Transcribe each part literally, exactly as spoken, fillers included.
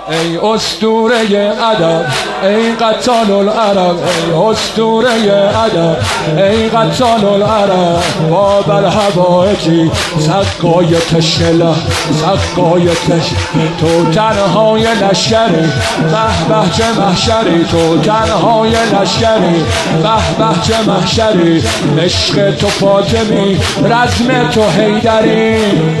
ای اسطوره ادب ای قتال العرب، ای اسطوره ادب ای قتال العرب. باب الهوایجی سقای تشله سقای تش، تو تنهای لشکری به به چه محشری، تو تنهای لشکری به به چه محشری. عشق تو فاطمی رزم تو حیدری،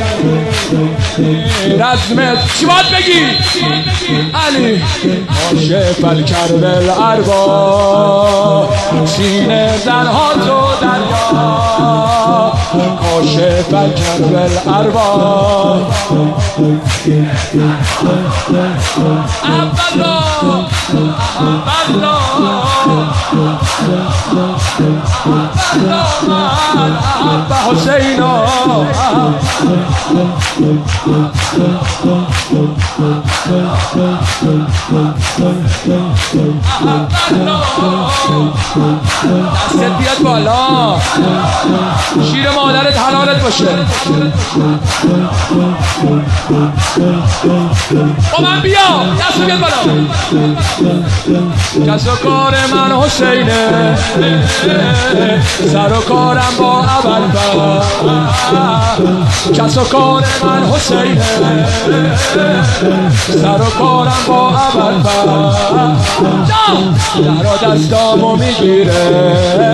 رزم چی باید بگی؟ علی کاشف الکرب الاربا، سینه زنها تو دریا، کاشف الکرب الاربا. عبدالله عبدالله عبدالله من احب حسینا، دستت بیاد بالا، شیر مادرت حلالت باشه. با من بیا، دست بیاد بالا. کس و کار من حسینه، سر و کارم با ابوالفضل. کس و کار من حسینه، سر و کارم با ابوالفضل. در دستامو میگیره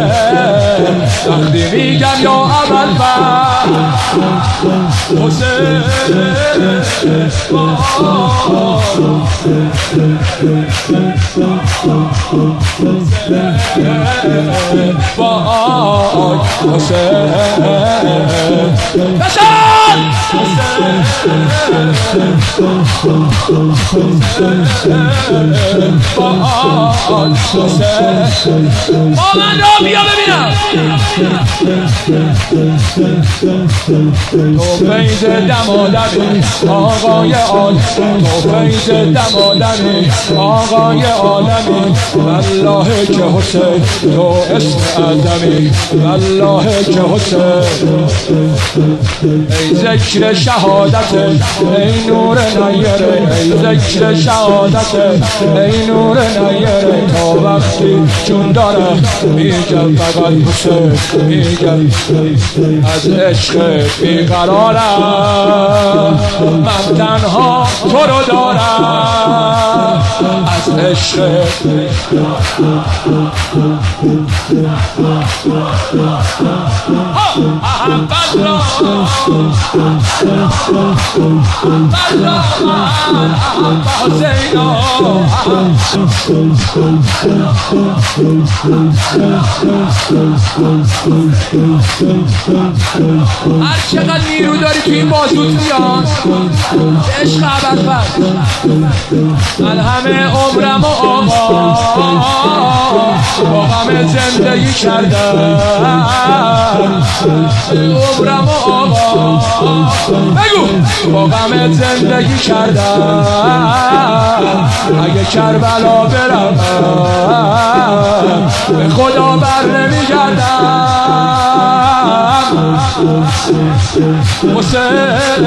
وقتی میگم یا ابوالفضل حسین. وای حسین بشن با من را بیا ببینم. تو فیض دمادمی آقای عالم، تو فیض دمادمی آقای عالمی. والله که حسین تو اسم اعظمی، والله که حسین ای ذکر شهادت ای نور نیره، ای ذکر شهادت ای نور نیره. تا وقتی چون داره میگم فقط حسین، میگم از عشق بیقرارم، من تنها تو رو دارم از عشق. هر چقدر نیرو داری تو این بازوت میاد عشق ابوالفضل. من همه عمرم و آقا با غم زندگی کردم، عمرم و آقا بگو با غم زندگی کردم. اگه کربلا برم به خدا بر نمیگردم. حسین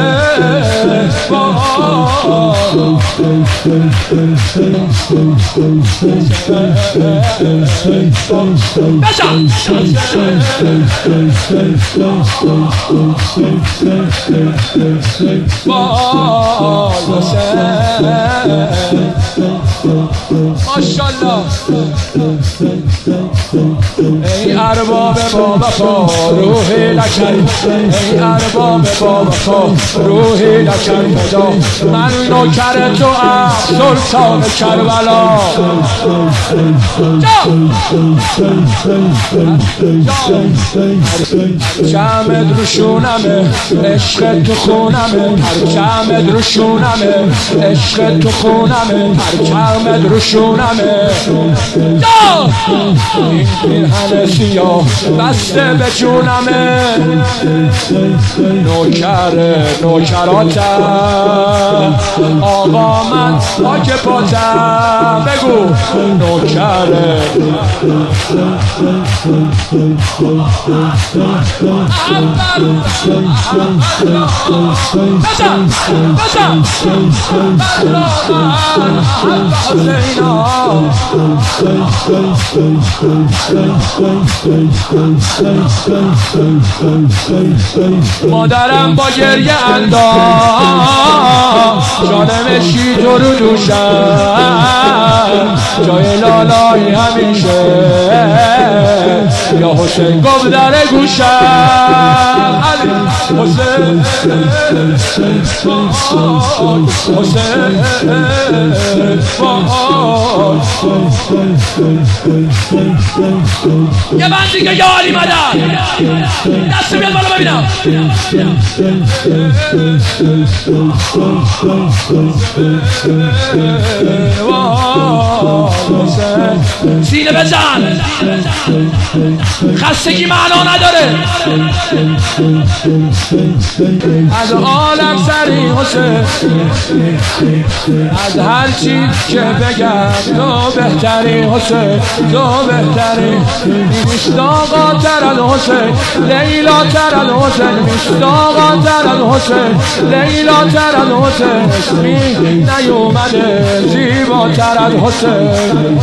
ماشاءالله. ای ارباب با وفا روحی لکن، ای ارباب با وفا روحی لکن فدا. من نوکر تو ام سلطان کربلا. پرچمت رو شونمه عشق تو خونمه، پرچمت رو شونمه عشق تو خونمه، پرچمت رو شونمه. این پیرهن سیاه بسته به جونمه، نوکر نوکراتم آقا من پاک پاتم. بگو نوکر بزن بزن مادرم با گریه انداز جانم شید رو دوشم جای لالایی همیشه یا حسین گفت در گوشم حسین حسین یه من دیگه یا علی مدد دست بیاد بالا ببینم سینه بزن خستگی معنا نداره از عالم سری حسین از هر چی که بگم تو بهتری حسین تو بهتری مشتاقا تر از حسین لیلا تر از حسین مشتاقا تر از حسین لیلا تر از حسین اسمی نیومده زیبا تر از حسین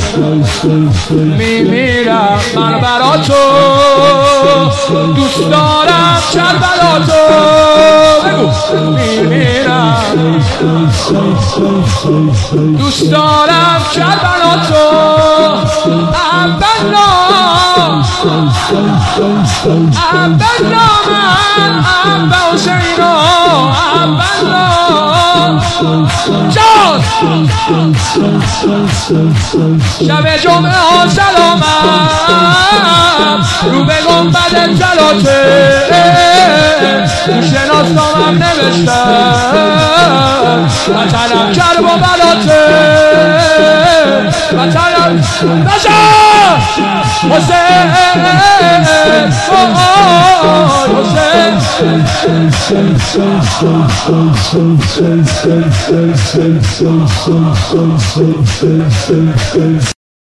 میمیرم من برا تو دوست دارم کربلا تو میمیرم دوست دارم کربلا تو عبدالله عبدالله من عبد حسینو عبدالله جان شب جمعه ها سلامم رو به گنبد جلاته شناسنامم نوشتم وطنم کرب و بلاته وطنم بزن حسین حسین